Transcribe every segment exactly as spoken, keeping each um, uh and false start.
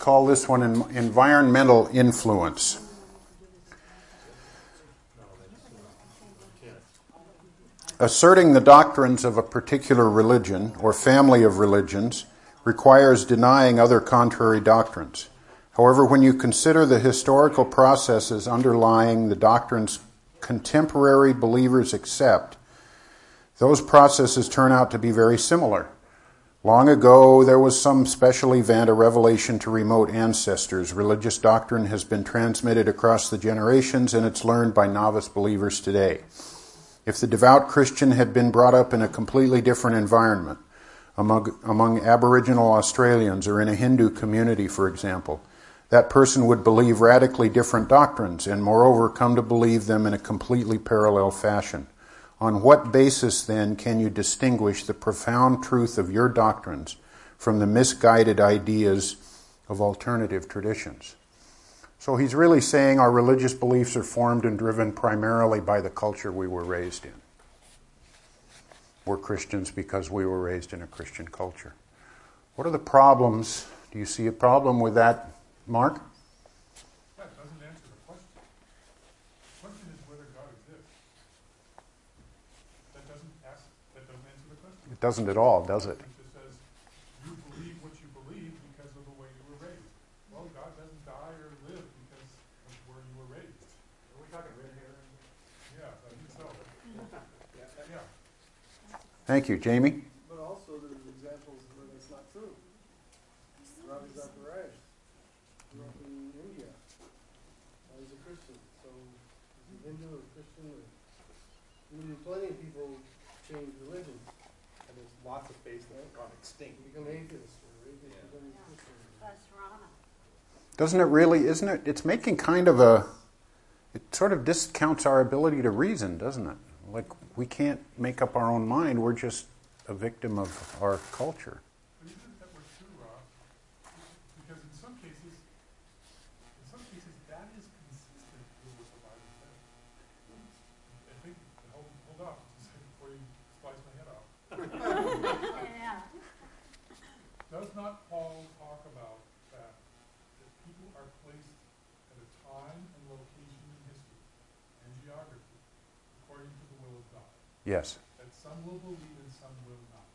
call this one en- environmental influence. Asserting the doctrines of a particular religion or family of religions requires denying other contrary doctrines. However, when you consider the historical processes underlying the doctrines contemporary believers accept, those processes turn out to be very similar. Long ago, there was some special event, a revelation to remote ancestors. Religious doctrine has been transmitted across the generations, and it's learned by novice believers today. If the devout Christian had been brought up in a completely different environment, among, among Aboriginal Australians or in a Hindu community, for example, that person would believe radically different doctrines and, moreover, come to believe them in a completely parallel fashion. On what basis, then, can you distinguish the profound truth of your doctrines from the misguided ideas of alternative traditions? So he's really saying our religious beliefs are formed and driven primarily by the culture we were raised in. We're Christians because we were raised in a Christian culture. What are the problems? Do you see a problem with that, Mark? That doesn't answer the question. The question is whether God exists. That doesn't ask, that doesn't answer the question. It doesn't at all, does it? It just says, you believe what you believe because of the way you were raised. Well, God doesn't die or live because of where you were raised. Are we talking red hair? Yeah, I think so. Yeah. Yeah. Thank you. Jamie? But also there's examples where that's not true. Ravi Zacharias grew up in India. Uh, he's a Christian. So is he Hindu or Christian? Or, I mean, plenty of people change religion. And there's lots of faiths that have gone extinct. Become atheists or atheists Yeah. become Christian. That's Rana. Doesn't it really, isn't it? It's making kind of a, it sort of discounts our ability to reason, doesn't it? Like, we can't make up our own mind. We're just a victim of our culture. But even if that were true, Rob, because in some cases, in some cases that is consistent with what the Bible says. I think, hold, hold off just a second before you slice my head off. Yeah. Does not Paul talk about that, that people are placed at a time and location in history and geography according to the will of God? Yes. That some will believe and some will not.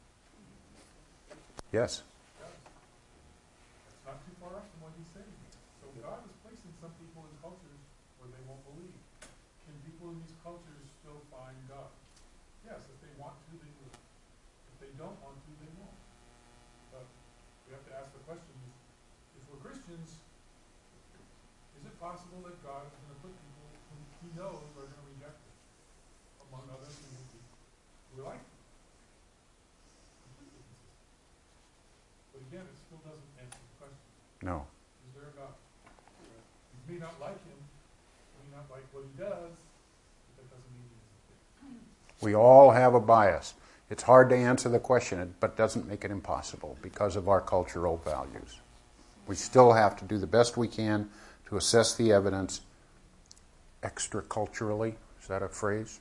Yes. Yes. That's not too far off from what he's saying. So God is placing some people in cultures where they won't believe. Can people in these cultures still find God? Yes, if they want to, they will. If they don't want to, they won't. But we have to ask the question, if we're Christians, is it possible that God is going to put people whom he knows are going to reject him, among others who will be who are like him? Completely consistent. But again, it still doesn't answer the question. No. Is there a God? You may not like him, you may not like what he does, but that doesn't mean he isn't there. We all have a bias. It's hard to answer the question, but doesn't make it impossible because of our cultural values. We still have to do the best we can to assess the evidence extra-culturally. Is that a phrase?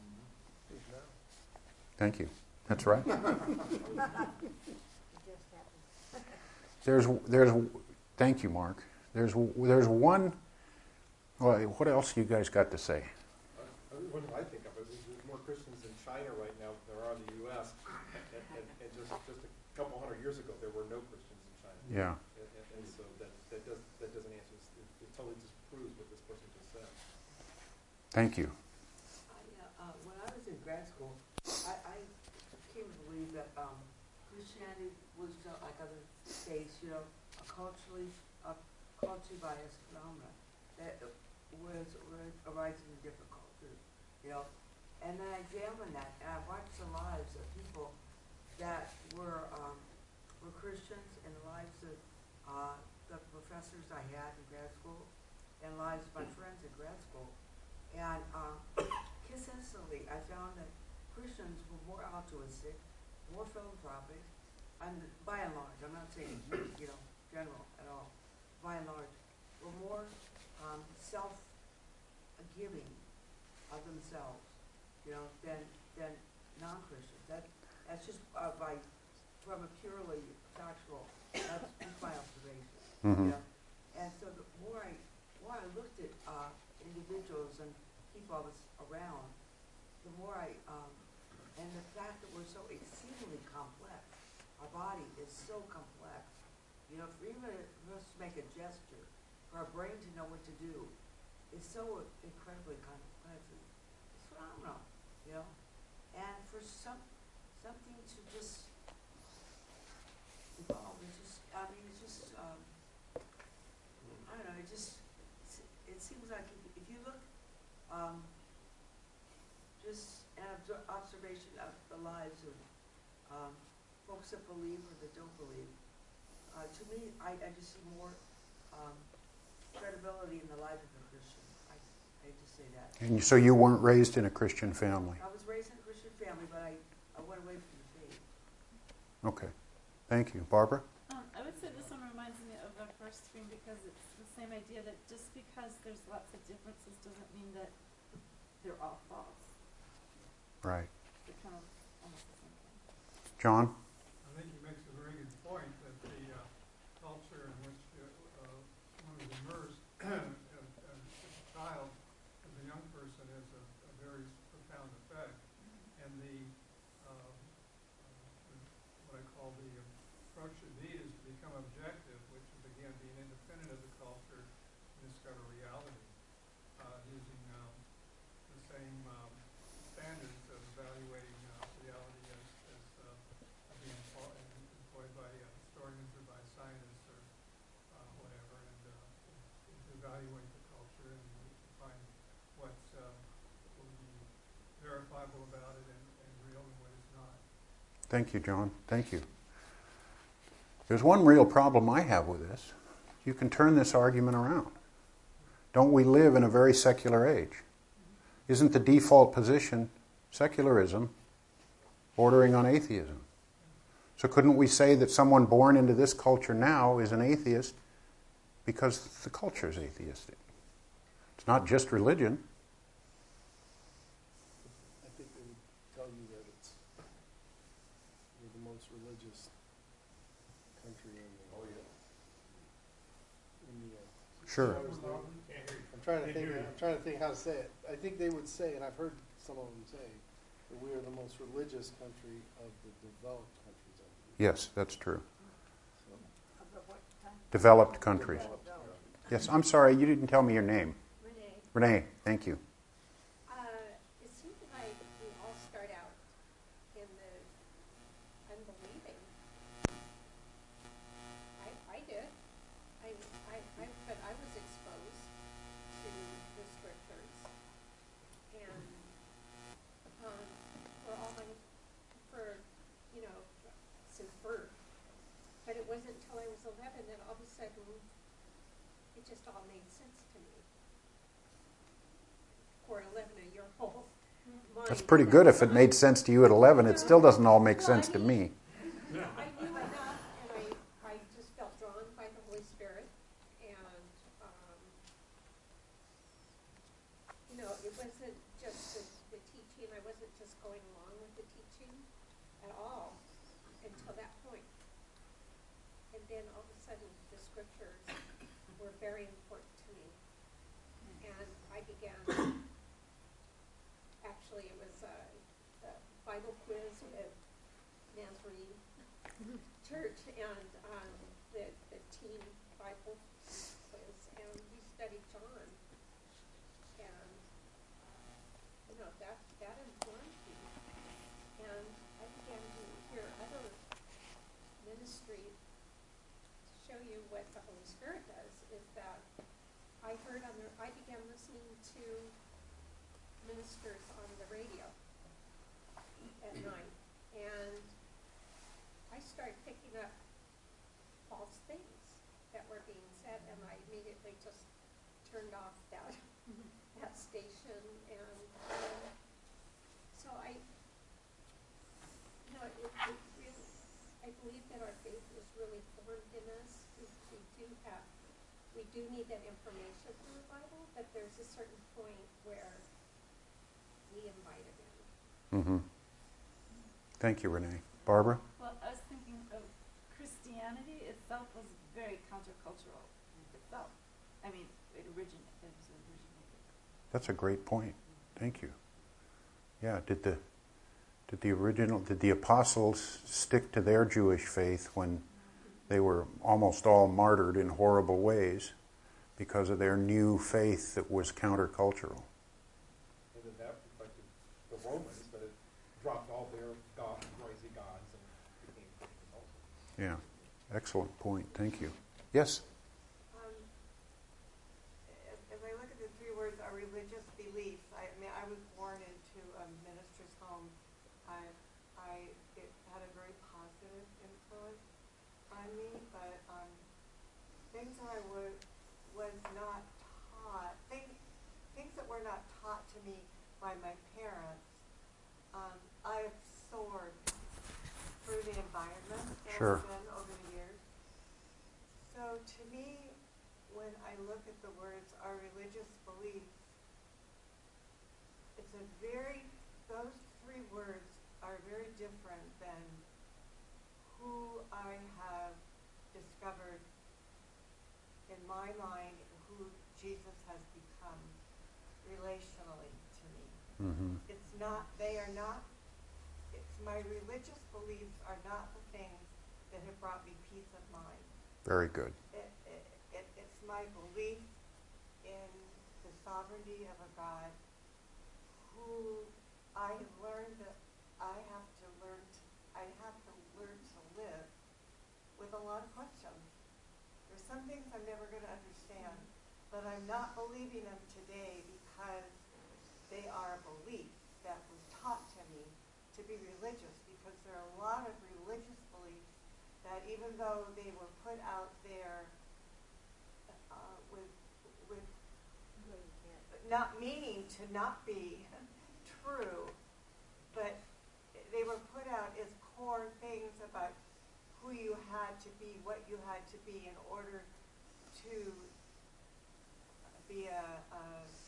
Thank you. That's right. There's, there's, thank you, Mark. There's, there's one. Well, what else you guys got to say? Uh, what do I think of it? There's more Christians in China right now than there are in the U S And, and, and just, just a couple hundred years ago, there were no Christians in China. Yeah. And, and, and so that, that, does, that doesn't answer. It, it totally disproves what this person just said. Thank you. I, uh, uh, when I was in grad school, I, I came to believe that um, Christianity was uh, like other states, you know, a culturally, a culturally biased phenomenon that was, was arising in different cultures, you know. And then I examined that, and I watched the lives of people that were um, were Christians, and the lives of uh, the professors I had in grad school, and lives of my friends in grad school. And um, consistently, I found that Christians were more altruistic, more philanthropic, and by and large, I'm not saying, you know, general at all, by and large, were more um, self-giving of themselves, you know, than than non-Christians. That that's just uh, by from a purely factual. That's just my observation. Mhm. You know? And so the more I, more I looked at uh, individuals and people I was around, the more I, um, and the fact that we're so exceedingly complex, our body is so complex. You know, for even for us to make a gesture, for our brain to know what to do, is so incredibly complex. It's phenomenal, you know? And for some, something to just evolve, it's just, I mean, it's just, um, I don't know, it just, it seems like if, if you look, um, just an obser- observation of the lives of um, folks that believe or that don't believe, uh, to me, I, I just see more um, credibility in the life of a Christian. I, I hate to say that. And so you weren't raised in a Christian family? I was raised in a Christian family, but I, I went away from the faith. Okay. Thank you. Barbara? Um, I would say this one reminds me of the first screen because it's the same idea that just because there's lots of differences doesn't mean that they're all false. Right. They're kind of almost the same thing. John? I think he makes a very good point that the uh, culture in which uh, uh, one is immersed as, as a child, as a young person, has a, a very profound effect. And the, uh, uh, the what I call the approach should be is to become objective, which is again being independent of the culture and discover reality, uh, using um, the same um, standards of evaluating uh, reality as, as uh, being employed, employed by uh, historians or by scientists or uh, whatever, and uh, to evaluate the culture and to find what's uh, will be verifiable about it and, and real and what is not. Thank you, John. Thank you. There's one real problem I have with this. You can turn this argument around. Don't we live in a very secular age? Isn't the default position secularism bordering on atheism? So couldn't we say that someone born into this culture now is an atheist because the culture is atheistic? It's not just religion. I think they would tell you that it's, we're the most religious country in the, Oh, yeah. in the, uh, Sure. I was there. Can't hear you. I'm trying to Can't think, hear you. I'm trying to think how to say it. I think they would say, and I've heard some of them say, that we are the most religious country of the developed countries, I believe. Yes, that's true. So, Of the what kind? Developed countries. developed. Yes, I'm sorry, you didn't tell me your name. Renee, Renee, thank you. uh, it seems like we all start out in the unbelieving. I, I did. I, I, I, but I was exposed to the scriptures and, um, for all my, for, you know, since birth. But it wasn't until I was eleven that all of a sudden it just all made sense to me. For an eleven-year-old mind. That's pretty good if it made sense to you at eleven. It still doesn't all make sense to me. I knew enough, and I, I just felt drawn by the Holy Spirit, and, um, you know, it wasn't just the, the teaching, I wasn't just going along with the teaching at all until that point. And then all of a sudden, the scriptures were very important to me, and I began, actually, it was, uh, the Bible quiz with Nazarene Church and um, the, the teen Bible quiz, and we studied John, and you know that that informed me, and I began to hear other ministry to show you what the Holy Spirit does. Is that I heard on the I began listening to ministers on the radio at night, and I started picking up false things that were being said, and I immediately just turned off that that station, and um, so I, you know, it, it really, I believe that our faith is really formed in us. We, we do have, we do need that information from the Bible, but there's a certain point where we invite it in. Mm-hmm. Thank you, Renee. Barbara? Well, I was thinking of Christianity itself was very countercultural itself. I mean, it originated. It was originated. That's a great point. Thank you. Yeah, did the did the original did the apostles stick to their Jewish faith when they were almost all martyred in horrible ways because of their new faith that was countercultural? And then that reflected the Romans, that it dropped all their god, noisy gods and became Christians also. Yeah, excellent point. Thank you. Yes? Um, as, as I look at the three words, our religious beliefs, I, I mean, I was born into a minister's home. I, I, it had a very positive influence on me, but um, things that I would, was not taught, things, things that were not taught to me by my parents, um, I absorbed through the environment that Sure. I've been over the years. So to me, when I look at the words, our religious beliefs, it's a very, those three words are very different than who I have discovered in my mind, who Jesus has become relationally to me. Mm-hmm. It's not, they are not, it's my religious beliefs are not the things that have brought me peace of mind. Very good. It, it, it, it's my belief in the sovereignty of a God who I have learned that I have to learn to, I have to learn to live with a lot of questions. There's some things I'm never going to understand, but I'm not believing them today because they are a belief that was taught to me to be religious, because there are a lot of religious beliefs that even though they were put out there uh, with, with not meaning to not be true, but they were put out as core things about who you had to be, what you had to be in order to be a, a,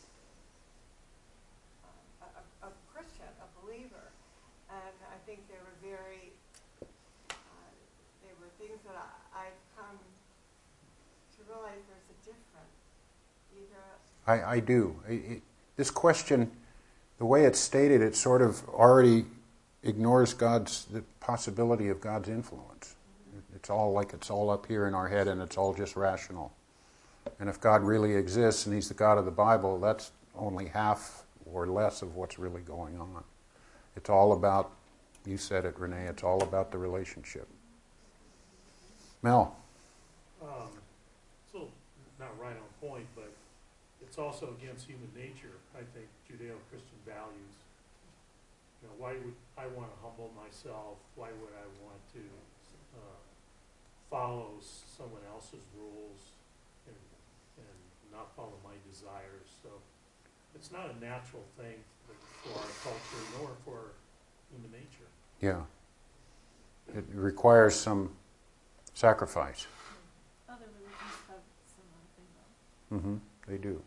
a, a Christian, a believer. And I think they were very, uh, they were things that I, I've come to realize there's a difference. Either I, I do. I, it, this question, the way it's stated, it sort of already ignores God's, the possibility of God's influence. It's all like it's all up here in our head and it's all just rational. And if God really exists and He's the God of the Bible, that's only half or less of what's really going on. It's all about, you said it, Renee, it's all about the relationship. Mel? Um, so, not right on point, but it's also against human nature, I think, Judeo-Christian values. You know, why would I want to humble myself? Why would I want to uh, follow someone else's rules and, and not follow my desires? So it's not a natural thing for our culture nor for human nature. Yeah. It requires some sacrifice. Other religions have similar things, though. Mm-hmm. They do.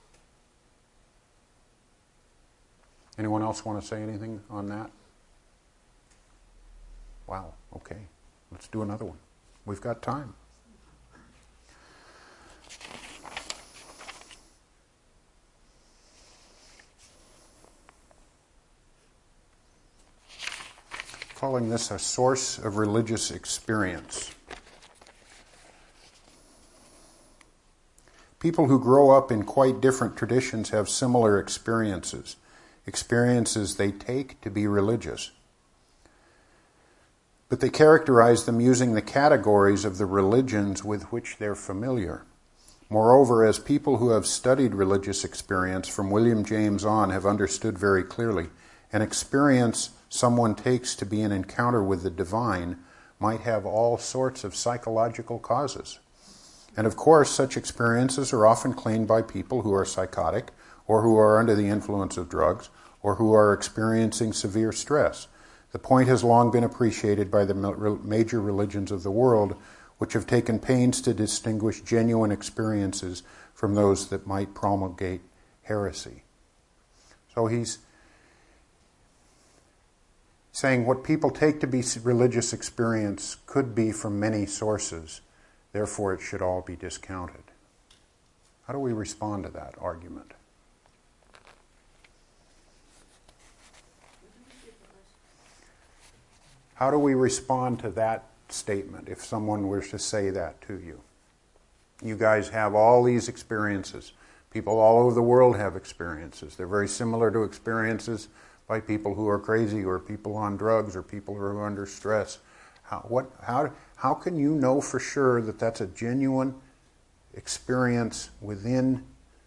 Anyone else want to say anything on that? Wow, okay. Let's do another one. We've got time. Calling this a source of religious experience. People who grow up in quite different traditions have similar experiences, experiences they take to be religious. But they characterize them using the categories of the religions with which they're familiar. Moreover, as people who have studied religious experience from William James on have understood very clearly, an experience someone takes to be an encounter with the divine might have all sorts of psychological causes. And of course, such experiences are often claimed by people who are psychotic, or who are under the influence of drugs, or who are experiencing severe stress. The point has long been appreciated by the major religions of the world, which have taken pains to distinguish genuine experiences from those that might promulgate heresy. So he's saying what people take to be religious experience could be from many sources. therefore it should all be discounted. How do we respond to that argument? How do we respond to that statement if someone were to say that to you? You guys have all these experiences. People all over the world have experiences. They're very similar to experiences by people who are crazy or people on drugs or people who are under stress. How, what, how, how can you know for sure that that's a genuine experience within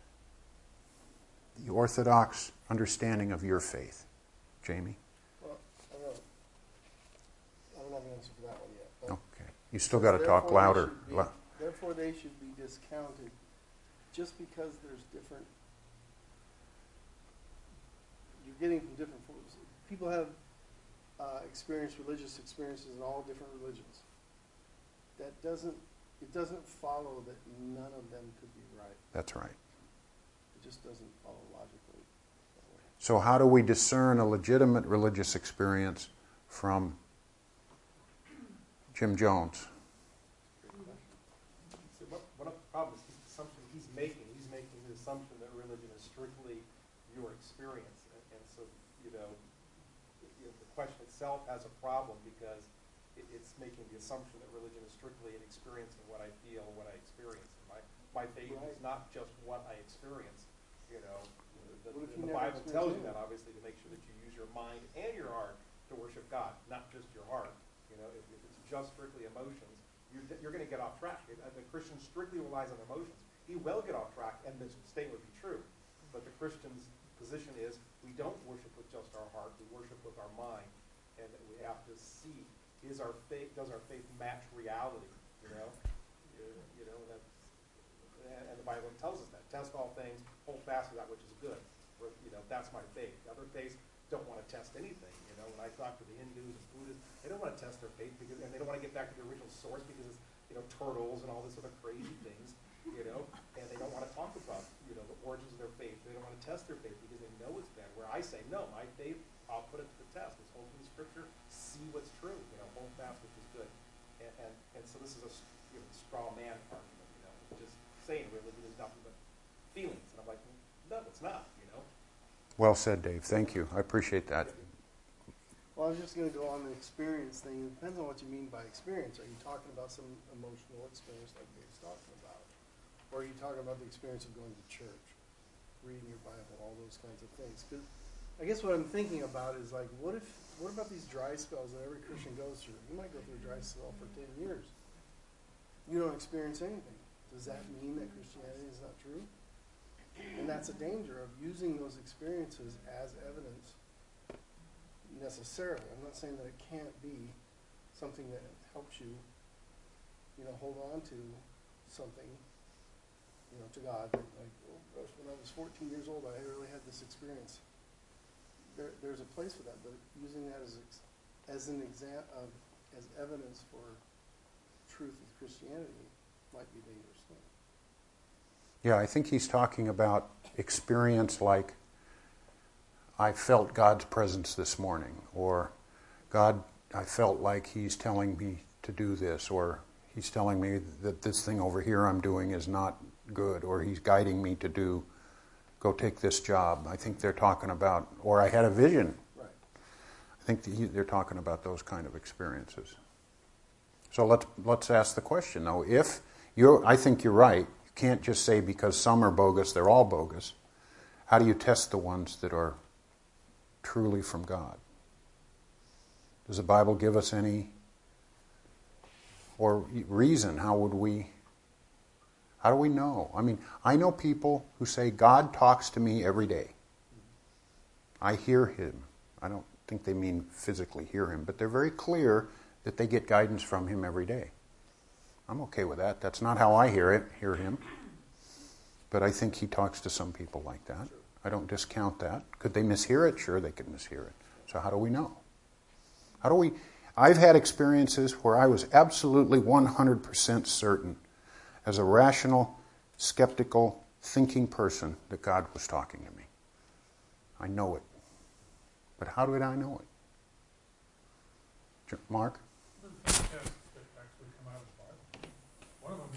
the orthodox understanding of your faith? Jamie? Well, I don't know. I don't have an answer for that one yet. But Okay. You still got to talk therefore they louder. should be- Lou- Therefore, they should be discounted just because there's different, you're getting from different forms. People have uh, experienced religious experiences in all different religions. That doesn't, it doesn't follow that none of them could be right. That's right. It just doesn't follow logically that way. So how do we discern a legitimate religious experience from Jim Jones? So what, one of the problems is the assumption he's making. He's making the assumption that religion is strictly your experience. And, and so, you know, you know, the question itself has a problem because it, it's making the assumption that religion is strictly an experience of what I feel and what I experience. And my, my faith Right. is not just what I experience. You know, the, What if the, you the never Bible tells you experienced that, obviously, to make sure that you use your mind and your heart to worship God, not just your heart. You know, if, if it's just strictly emotions, you're, you're going to get off track. If the Christian strictly relies on emotions, he will get off track, and this statement would be true. But the Christian's position is we don't worship with just our heart, we worship with our mind, and that we have to see, is our faith, does our faith match reality, you know? You, you know, that's, and, and the Bible tells us that. Test all things, hold fast to that which is good. Where, you know, that's my faith. Other faiths don't want to test anything, you know. When I talk to the Hindus and Buddhists, they don't want to test their faith, because, and they don't want to get back to the original source because it's, you know, turtles and all this other crazy things, you know, and they don't want to talk about, you know, the origins of their faith. They don't want to test their faith because they know it's bad. Where I say, no, my faith, I'll put it to the test. Let's hold to the Scripture, see what's true, you know, hold fast, which is good. And, and, and so this is a, you know, straw man argument, you know, just saying religion is nothing but feelings. And I'm like, no, it's not, you know. Well said, Dave. Thank you. I appreciate that. Well, I was just going to go on the experience thing. It depends on what you mean by experience. Are you talking about some emotional experience like Dave's talking about? Or are you talking about the experience of going to church, reading your Bible, all those kinds of things? Because I guess what I'm thinking about is like, what if, what about these dry spells that every Christian goes through? You might go through a dry spell for ten years. You don't experience anything. Does that mean that Christianity is not true? And that's a danger of using those experiences as evidence necessarily. I'm not saying that it can't be something that helps you, you know, hold on to something, you know, to God. Like, oh gosh, when I was fourteen years old, I really had this experience. There, there's a place for that, but using that as as an exam of as evidence for truth of Christianity might be a dangerous thing. Yeah, I think he's talking about experience like, I felt God's presence this morning, or God, I felt like he's telling me to do this, or he's telling me that this thing over here I'm doing is not good, or he's guiding me to do, go take this job. I think they're talking about, or I had a vision. Right. I think that he, they're talking about those kind of experiences. So let's let's ask the question though. If you're, I think you're right. You can't just say because some are bogus, they're all bogus. How do you test the ones that are truly from God? Does the Bible give us any or reason? How would we, how do we know? I mean, I know people who say, God talks to me every day. I hear him. I don't think they mean physically hear him, but they're very clear that they get guidance from him every day. I'm okay with that. That's not how I hear it, hear him. But I think he talks to some people like that. I don't discount that. Could they mishear it? Sure, they could mishear it. So how do we know? How do we... I've had experiences where I was absolutely one hundred percent certain, as a rational, skeptical, thinking person, that God was talking to me. I know it. But how did I know it? Mark? There's two tests that actually come out of the Bible. One of them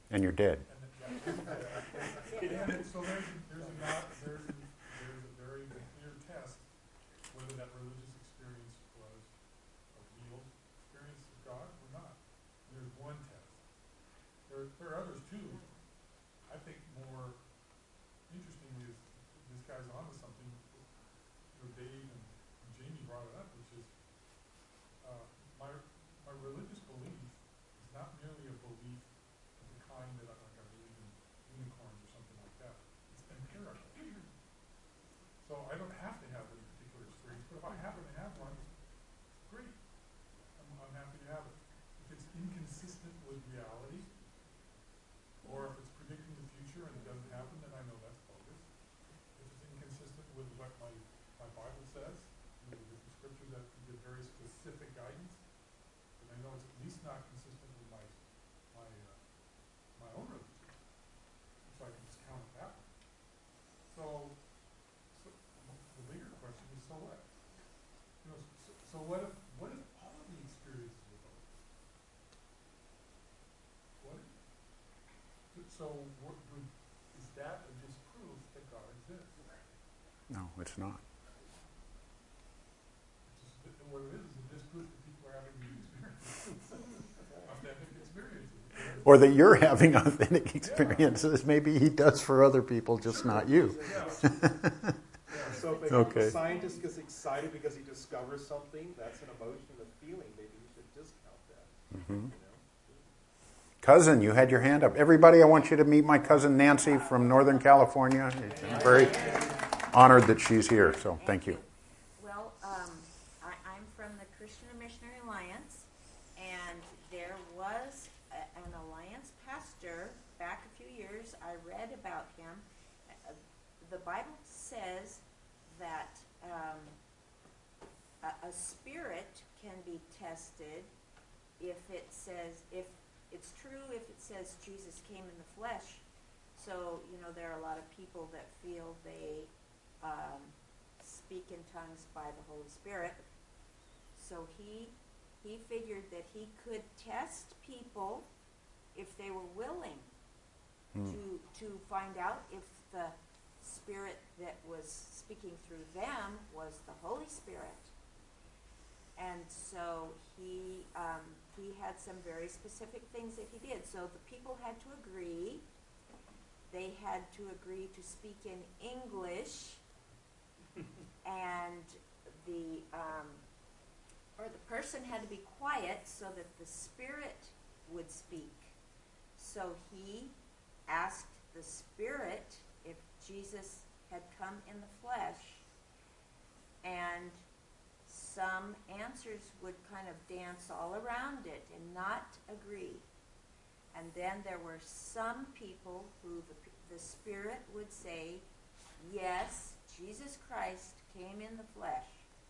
And you're dead. And then, yeah. And so there's, there's, a not, there's, a, there's a very clear test whether that religious experience was a real experience of God or not. There's one test. There, there are others too. I think more interestingly is this guy's onto something. You know, Dave and, and Jamie brought it up, which is uh, my my religious belief is not merely a belief of the kind that I, like I believe in unicorns or something like that. It's empirical. So I don't have to have any particular experience, but if I happen to have one, great. I'm, I'm happy to have it. If it's inconsistent with reality, or if it's predicting the future and it doesn't happen, then I know that's bogus. If it's inconsistent with what my, my Bible says, you know, the different scriptures that give very specific guidance, then I know it's at least not consistent with my my uh, my own religion. So I can just count it that way. So, so the bigger question is, so what? You know, so, so what if what if all of the experiences were bogus? What if? So, what would, is that a disproof that God exists? No, it's not. It's just, what it is is a disproof that people are having these experiences, authentic experiences. Or that you're having authentic experiences. Maybe he does for other people, just Sure. not you. Yeah. Yeah. So if Okay. a scientist gets excited because he discovers something, that's an emotion, a feeling. Maybe you should discount that. Mm-hmm. You know? Cousin, you had your hand up. Everybody, I want you to meet my cousin Nancy from Northern California. I'm very honored that she's here, so thank you. Well, um, I, I'm from the Christian and Missionary Alliance, and there was a, an alliance pastor back a few years. I read about him. Uh, the Bible says that um, a, a spirit can be tested if it says, if it's true if it says Jesus came in the flesh. So, you know, there are a lot of people that feel they um, speak in tongues by the Holy Spirit. So he he figured that he could test people if they were willing Hmm. to to find out if the spirit that was speaking through them was the Holy Spirit. And so he um, he had some very specific things that he did. So the people had to agree. They had to agree to speak in English, and the um, or the person had to be quiet so that the spirit would speak. So he asked the spirit if Jesus had come in the flesh, and some answers would kind of dance all around it and not agree. And then there were some people who the, the Spirit would say, yes, Jesus Christ came in the flesh.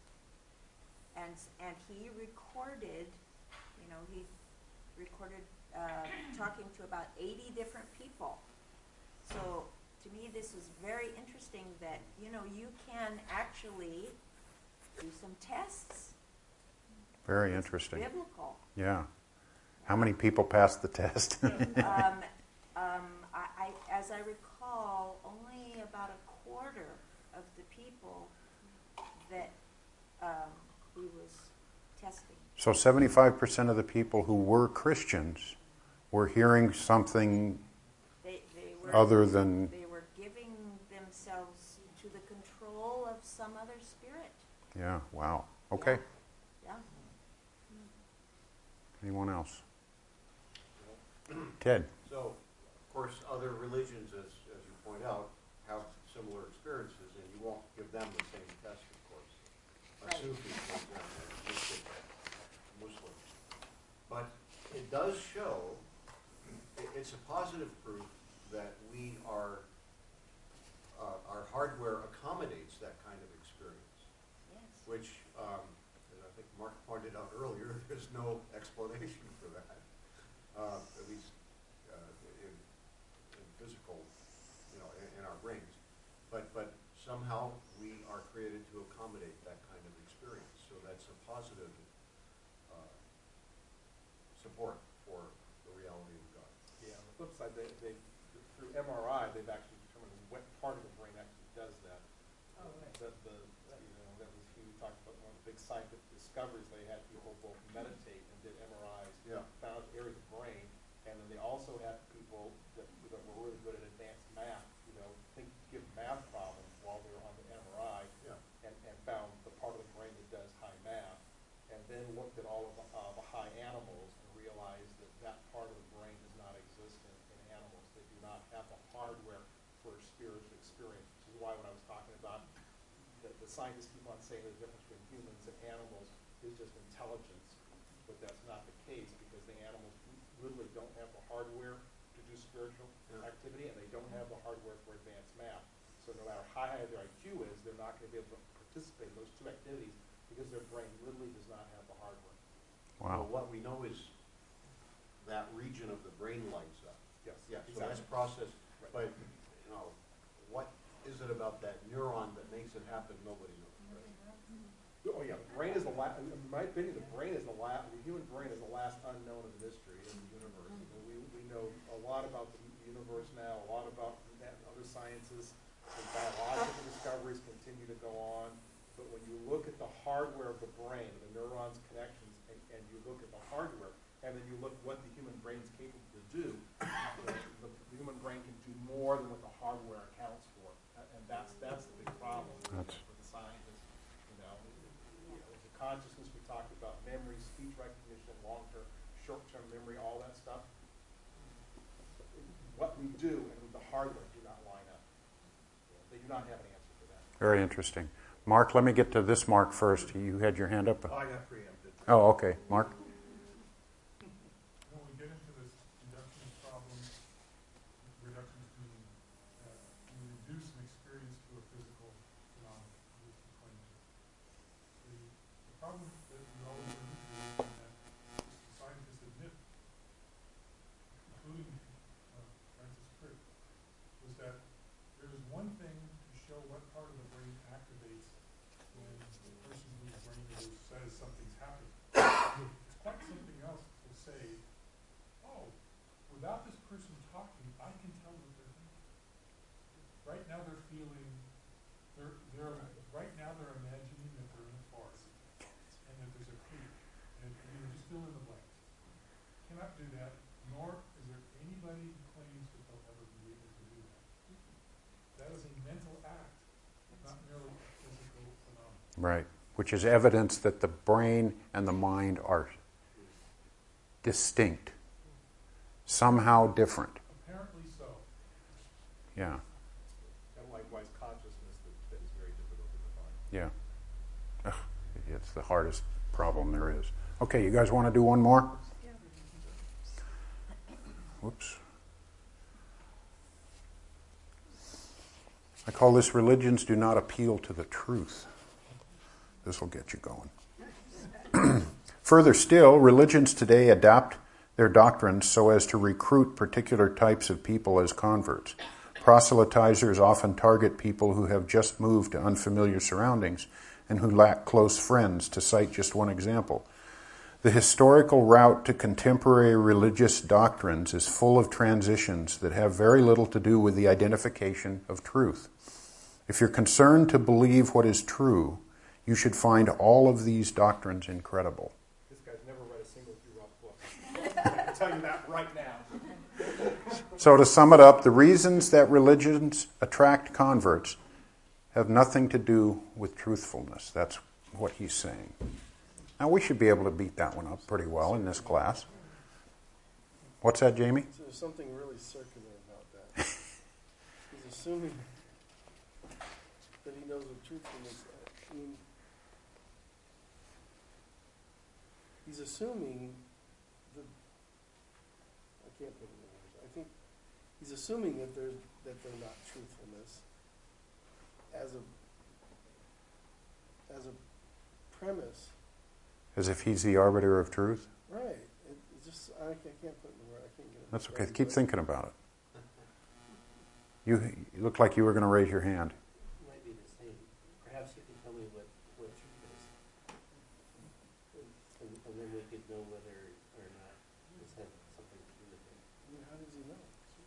And, and he recorded, you know, he recorded uh, talking to about eighty different people. So to me this is very interesting that, you know, you can actually do some tests. Very It's interesting. biblical. Yeah. How many people passed the test? um, um, I, I, as I recall, only about a quarter of the people that um, he was testing. So seventy-five percent of the people who were Christians were hearing something They, they were, other than... they were giving themselves to the control of some other spirit. Yeah, wow. Okay. Yeah. Anyone else? Ted? So, of course, other religions, as, as you point out, have similar experiences, and you won't give them the same test, of course. A Right. Sufi, for example, Muslim, Muslim. But it does show, it, it's a positive proof that we are, uh, our hardware accommodates that kind of experience, Yes. which, um, as I think Mark pointed out earlier, there's no explanation for that. Uh, at least uh, in, in physical, you know, in, in our brains. But but somehow we are created to accommodate that kind of experience. So that's a positive uh, support for the reality of God. Yeah, on the flip side, uh, they, they, through M R I, they've actually determined what part of the brain actually does that. Oh, right. The, the, you know, that was, we talked about one of the big scientific discoveries. They had people both meditate and did M R Is, Yeah. found areas of the brain, and then they also had people that, that were really good at advanced math, you know, think, give math problems while they were on the M R I, Yeah. and, and found the part of the brain that does high math, and then looked at all of the, uh, the high animals and realized that that part of the brain does not exist in, in animals. They do not have the hardware for spiritual experience, which is why when I was talking about the, the scientists keep on saying the difference between humans and animals is just intelligence, but that's not the case because the animals literally don't have the hardware to do spiritual Yeah. activity, and they don't have the hardware for advanced math. So no matter how high their I Q is, they're not going to be able to participate in those two activities because their brain literally does not have the hardware. Well, Wow. what we know is that region of the brain lights up. Yes, Yeah, so exactly. that's process, Right. but, you know, what is it about that neuron that makes it happen, nobody knows, right? Oh yeah, the brain is the last. In my opinion, the brain is the last. The human brain is the last unknown of the mystery in the universe. You know, we we know a lot about the universe now, a lot about that other sciences, and biological discoveries continue to go on. But when you look at the hardware of the brain, the neurons' connections, and, and you look at the hardware, and then you look what the human brain is capable to do, the, the, the human brain can do more than what the hardware accounts for, and that's that's the big problem That's- for the scientists. You know, you know, the consciousness we talked about, memory, speech recognition, long-term, short-term memory, all that stuff. What we do and the hardware do not line up. You know, they do not have an answer for that. Very interesting. Mark, let me get to this Mark first. You had your hand up. Oh, I got preempted. Oh, okay. Mark? When we get into this reductionist problem, reductions mean uh, we reduce an experience to a physical phenomenon, at least we claim to. The, the problem that we always run into is that scientists admit, including uh, Francis Crick, was that there is one thing to show what part of the brain activates when the person whose brain it is says something's happening. It's quite something else to say, oh, without this person talking, I can tell what they're thinking. Right now they're feeling, they're, they're, right now they're imagining that they're in a forest and that there's a clear, and you know, just fill in the blanks. Cannot do that, nor is there anybody who claims that they'll ever be able to do that. That is a mental act, not merely a physical phenomenon. Right. Which is evidence that the brain and the mind are distinct, somehow different. Apparently so. Yeah. And likewise, consciousness that, that is very difficult to define. Yeah. Ugh, it's the hardest problem there is. Okay, you guys want to do one more? Yeah. Whoops. I call this religions do not appeal to the truth. This will get you going. Further still, religions today adapt their doctrines so as to recruit particular types of people as converts. Proselytizers often target people who have just moved to unfamiliar surroundings and who lack close friends, to cite just one example. The historical route to contemporary religious doctrines is full of transitions that have very little to do with the identification of truth. If you're concerned to believe what is true, you should find all of these doctrines incredible. This guy's never read a single Hugh Roth book. I can tell you that right now. So to sum it up, the reasons that religions attract converts have nothing to do with truthfulness. That's what he's saying. Now we should be able to beat that one up pretty well in this class. What's that, Jamie? So there's something really circular about that. He's assuming that he knows what truthfulness is. I mean, he's assuming the. I can't put it in words. I think he's assuming that there's that they're not truthfulness as a as a premise. As if he's the arbiter of truth? Right. It, it's just I can't, I can't put it in words. I can't get it. That's okay. right, Keep but- thinking about it. You, you look like you were going to raise your hand. Might be the same. Perhaps you can tell me what, what truth is. And, and then we could know whether or not this has something to do with it. I mean, how does he know?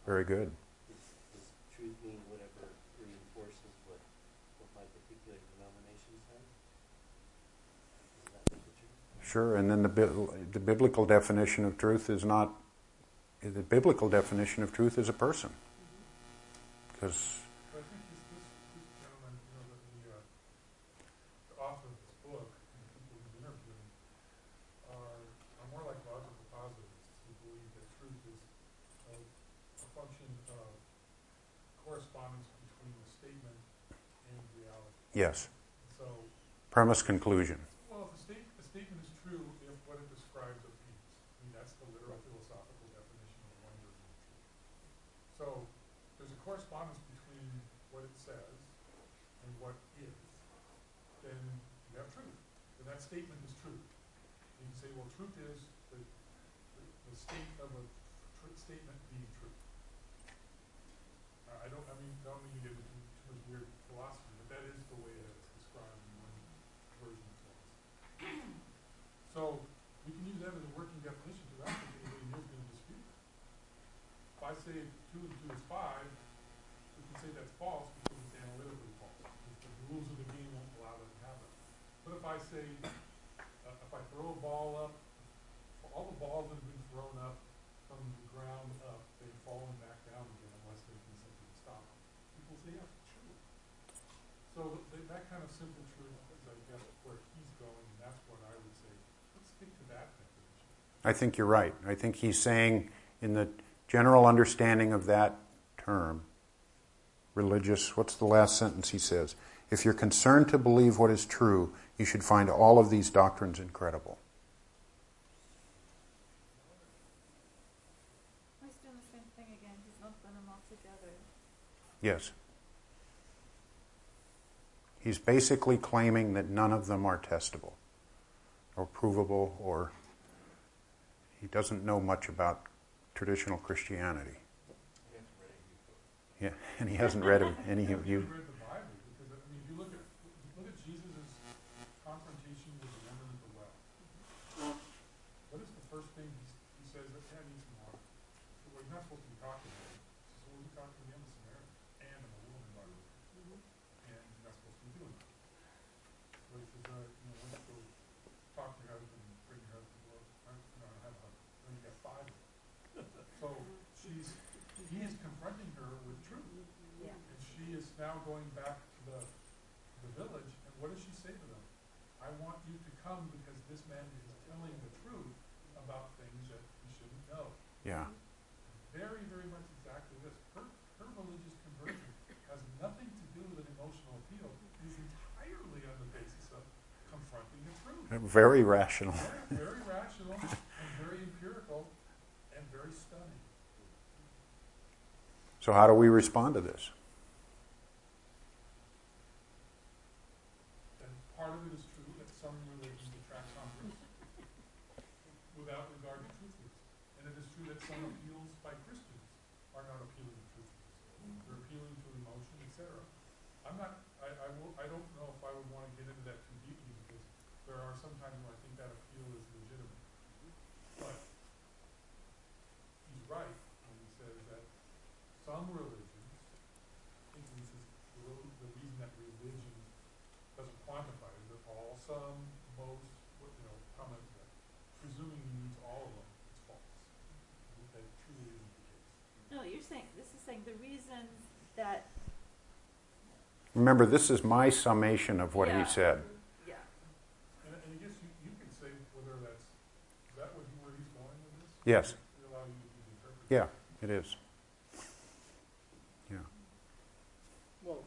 Very good. Does, does truth mean whatever reinforces what, what my particular denomination says? Does that make it true? Sure, and then the bi- the biblical definition of truth is not, the biblical definition of truth is a person. Because, But I think this, this, this gentleman, you know, the, the, uh, the author of this book and the people he's interviewing are, are more like logical positivists who believe that truth is a, a function of correspondence between the statement and reality. yes, So, premise conclusion. well, if a, state, a statement is true if what it describes appears. I mean, that's the literal philosophical definition of one version of truth. So, there's a correspondence between what it says and what is, then you have truth. And that statement is true. You can say, well, truth is the, the, the state of a tr- statement being true. Uh, I don't, I mean, don't mean to get into too much weird philosophy, but that is the way that it's described in one version of it. So, we can use that as a working definition, because I don't think anybody here is going to dispute it. If I say two and two is five, we can say that's false because it's analytically false. The rules of the game won't allow that to happen. But if I say, uh, if I throw a ball up, all the balls that have been thrown up from the ground up, they've fallen back down again unless they can simply stop them. People say, yeah, it's true. So th- that kind of simple truth is, I guess, where he's going, and that's what I would say. Let's stick to that definition. I think you're right. I think he's saying in the general understanding of that term, religious, what's the last sentence he says? If you're concerned to believe what is true, you should find all of these doctrines incredible. He's doing the same thing again. He's lumping them all together. Yes. He's basically claiming that none of them are testable or provable, or he doesn't know much about traditional Christianity. Yeah, and he hasn't read any of you. read the Bible, because I mean, if you look at look at Jesus' confrontation with the woman at the well. What is the first thing he, he says? "I need some water." Well, he's not supposed to be talking to him. So what was he talking to him? The Samaritan and a woman, by the way. And he's not supposed to be doing that. So he says, uh, you know, let's go talk to your husband and bring your husband to work. I don't have a husband. Then you got five of them. So she's he is confronting her with truth. Yeah. And she is now going back to the, the village, and what does she say to them? I want you to come because this man is telling the truth about things that you shouldn't know. Yeah. Very, very much exactly this. Her, her religious conversion has nothing to do with an emotional appeal. It is entirely on the basis of confronting the truth. Very rational. Very, very rational and very empirical and very stunning. So how do we respond to this? And part of it is true that some religions attract converts without regard to truthfulness. And it is true that some appeals by Christians are not appealing to truthfulness. They're appealing to emotion, et cetera. I'm not, I, I, will, I don't know if I would want to get into that too deeply, because there are some times where I think that appeal is legitimate. But he's right when he says that some religions, I think this is the, the reason that religion doesn't quantify it, is that all, some, most, what, you know, comments that presuming he means all of them, it's false. That truly isn't the case. No, you're saying, this is saying the reason that, Remember, this is my summation of what he Yeah. said. yeah, And, and I guess you, you can say whether that's, is that what, where he's going with this? Yes. We allow you to be interpreted. Yeah, it is. Yeah. Well,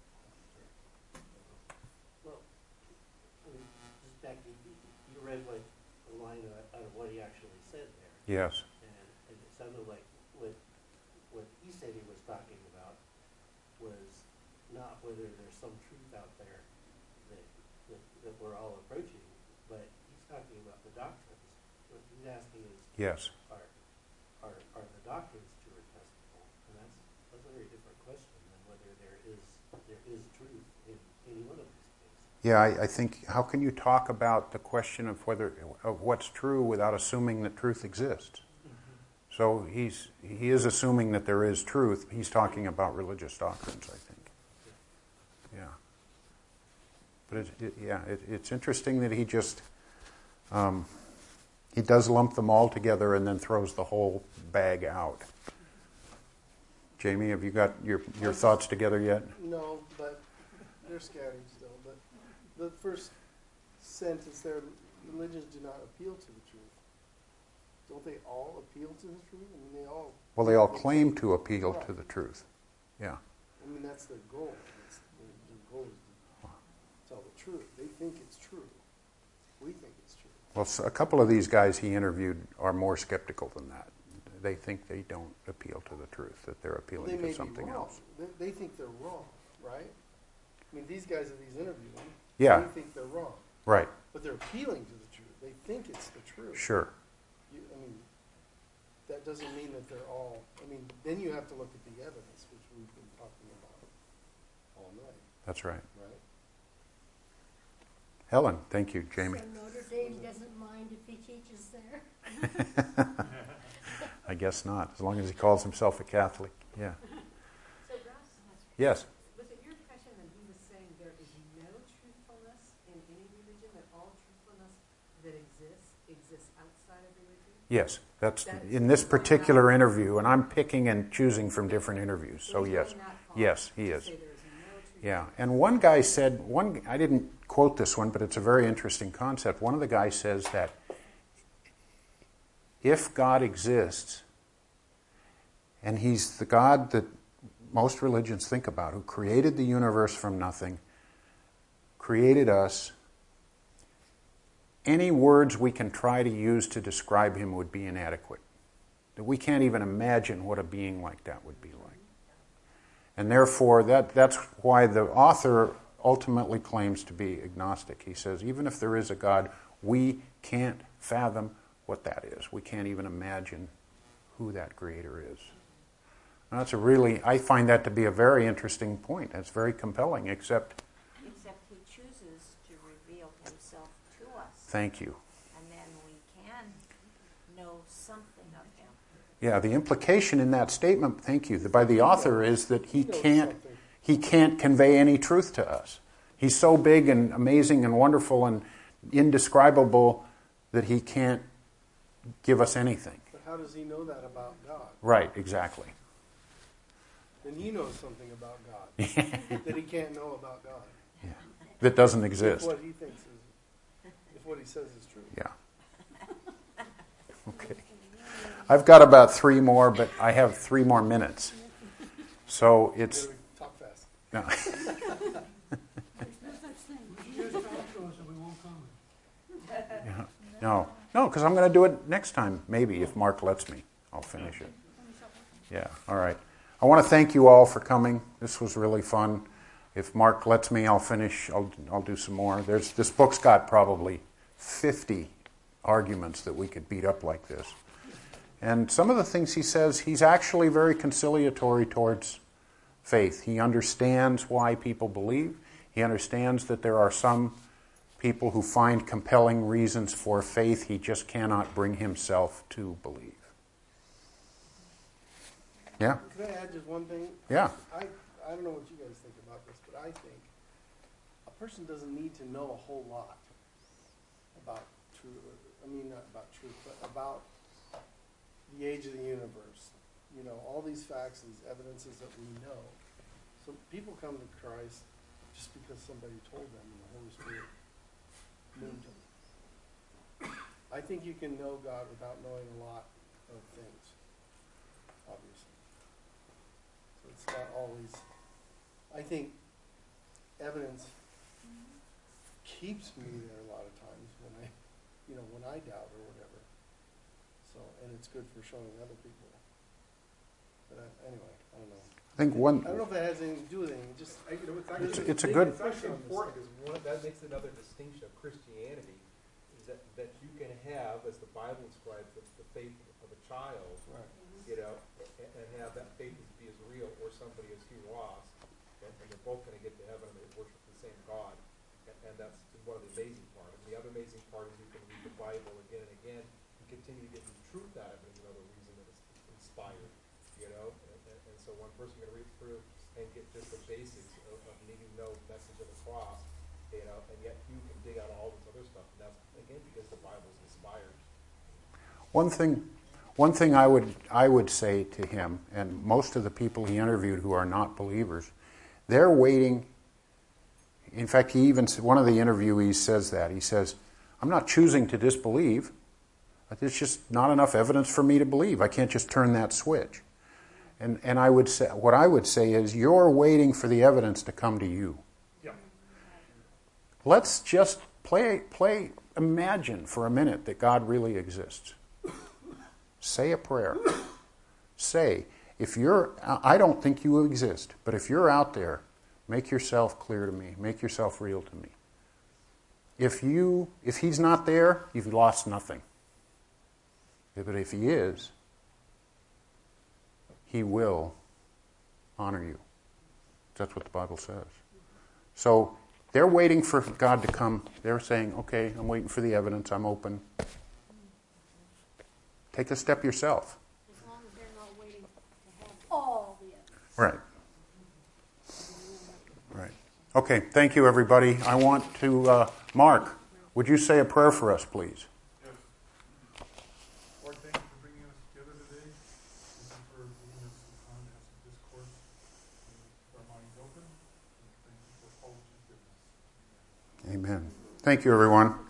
Well, I mean, just back, you, you read what a line out of what he actually said there. Yes. And, and it sounded like what, what he said he was talking about was not whether there's some truth out there that, that, that we're all approaching, but he's talking about the doctrines. What he's asking is, Yes. are, are, are the doctrines true or testable? And that's, that's a very different question than whether there is, there is truth in any one of these cases. Yeah, I, I think, how can you talk about the question of whether, of what's true without assuming that truth exists? So he's he is assuming that there is truth. He's talking about religious doctrines, I think. Yeah. But it, it, yeah, it, it's interesting that he just um, he does lump them all together and then throws the whole bag out. Jamie, have you got your your thoughts together yet? No, but they're scattered still. But the first sentence there, religions do not appeal to the truth. Don't they all appeal to the truth? I mean, they all... Well, they all claim to appeal to the truth. Yeah. I mean, that's their goal. That's their, their goal is to tell the truth. They think it's true. We think it's true. Well, a couple of these guys he interviewed are more skeptical than that. They think they don't appeal to the truth, that they're appealing well, they to may something be wrong. else. They, they think they're wrong, right? I mean, these guys that he's interviewing, Yeah. they think they're wrong. Right. But they're appealing to the truth. They think it's the truth. Sure. You, I mean, that doesn't mean that they're all... I mean, then you have to look at the evidence, which we've been talking about all night, That's right. right? Helen, thank you, Jamie. So Notre Dame doesn't mind if he teaches there? I guess not, as long as he calls himself a Catholic. Yeah. So Ross, Yes. was it your impression that he was saying there is no truthfulness in any religion, that all truthfulness that exists exists outside of religion? Yes, that's That is in this going particular out- interview, and I'm picking and choosing from different interviews. So he's yes, going that far yes, he to is. say there is no truth. Yeah, and one guy said, one I didn't quote this one, but it's a very interesting concept. One of the guys says that if God exists, and he's the God that most religions think about, who created the universe from nothing, created us, any words we can try to use to describe him would be inadequate. That we can't even imagine what a being like that would be like. And therefore, that, that's why the author ultimately claims to be agnostic. He says, even if there is a God, we can't fathom what that is. We can't even imagine who that creator is. And that's a really, I find that to be a very interesting point. It's very compelling, except... Except he chooses to reveal himself to us. Thank you. And then we can know something of him. Yeah, the implication in that statement, thank you, by the author is that he can't he can't convey any truth to us. He's so big and amazing and wonderful and indescribable that he can't give us anything. But how does he know that about God? Right, exactly. Then he knows something about God that he can't know about God. Yeah. That doesn't If exist. what he thinks is, if what he says is true. Yeah. Okay. I've got about three more, but I have three more minutes. So it's... Talk fast. No. Just talk to us and we won't comment. Yeah. No, no, because I'm going to do it next time, maybe, if Mark lets me. I'll finish it. Yeah, all right. I want to thank you all for coming. This was really fun. If Mark lets me, I'll finish. I'll I'll do some more. There's this book's got probably fifty arguments that we could beat up like this. And some of the things he says, he's actually very conciliatory towards faith. He understands why people believe. He understands that there are some people who find compelling reasons for faith. He just cannot bring himself to believe. Yeah? Can I add just one thing? Yeah. I, I don't know what you guys think about this, but I think a person doesn't need to know a whole lot about truth. I mean, not about truth, but about the age of the universe. You know, all these facts, these evidences that we know. So people come to Christ just because somebody told them and the Holy Spirit moved them. I think you can know God without knowing a lot of things, obviously. So it's not always... I think evidence keeps me there a lot of times when I, you know, when I doubt or whatever. So, and it's good for showing other people. But I, anyway, I don't know. I think one... I don't know if that has anything to do with anything. Just, I, you know, it's, It's- actually, it's a good- It's actually important because one, that makes another distinction of Christianity, is that, that you can have, as the Bible describes, the, the faith of a child, right. you know, and, and have that faith be as real, or somebody as Hugh Ross, and, and they're both going to get to heaven and they worship the same God, and, and that's one of the amazing part. And the other amazing part is you can read the Bible again and again and continue to get the truth out of it. Another reason that it's the inspired, you know? And, and, and so one person can read through and get just the basics of, of needing to know the message of the cross, you know, and yet you can dig out all this other stuff. And that's, again, because the Bible is inspired. One thing, one thing I would I would say to him, and most of the people he interviewed who are not believers, they're waiting. In fact, he even one of the interviewees says that he says, "I'm not choosing to disbelieve. There's just not enough evidence for me to believe. I can't just turn that switch." And and I would say what I would say is you're waiting for the evidence to come to you. Yeah. Let's just play play. Imagine for a minute that God really exists. Say a prayer. Say, if you're, I don't think you exist, but if you're out there, make yourself clear to me. Make yourself real to me. If you, if he's not there, you've lost nothing. But if he is, he will honor you. That's what the Bible says. So they're waiting for God to come. They're saying, okay, I'm waiting for the evidence. I'm open. Take a step yourself. As long as they're not waiting to have all the evidence. Right. Right. Okay, thank you, everybody. I want to, uh, Mark, would you say a prayer for us, please? Yes. Lord, thank you for bringing us together today. Thank you for giving us some time to have some discourse and keep our minds open. And thank you for all that you've given us. Amen. Thank you, everyone.